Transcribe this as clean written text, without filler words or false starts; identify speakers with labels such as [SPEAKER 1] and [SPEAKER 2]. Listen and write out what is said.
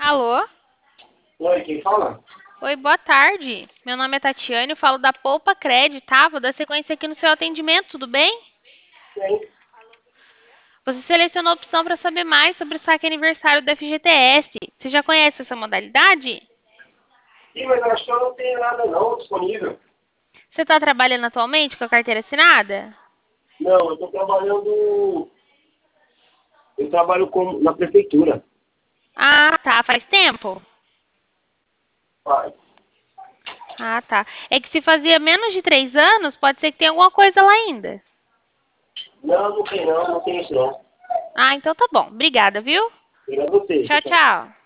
[SPEAKER 1] Alô?
[SPEAKER 2] Oi, quem fala?
[SPEAKER 1] Oi, boa tarde. Meu nome é Tatiane, eu falo da Poupa Cred, tá? Vou dar sequência aqui no seu atendimento, tudo bem?
[SPEAKER 2] Sim,
[SPEAKER 1] Você selecionou a opção para saber mais sobre o saque aniversário do FGTS. Você já conhece essa modalidade?
[SPEAKER 2] sim, mas acho que eu não tenho nada não disponível.
[SPEAKER 1] Você está trabalhando atualmente com a carteira assinada?
[SPEAKER 2] Não, eu estou trabalhando. Eu trabalho na prefeitura.
[SPEAKER 1] Ah, tá. Faz tempo?
[SPEAKER 2] Pai.
[SPEAKER 1] Ah, tá. É que se fazia menos de 3 anos, pode ser que tenha alguma coisa lá ainda.
[SPEAKER 2] Não, não tem não, não tem isso não.
[SPEAKER 1] Ah, então tá bom. Obrigada, viu?
[SPEAKER 2] Obrigado a você,
[SPEAKER 1] Tchau,
[SPEAKER 2] tchau.
[SPEAKER 1] tchau.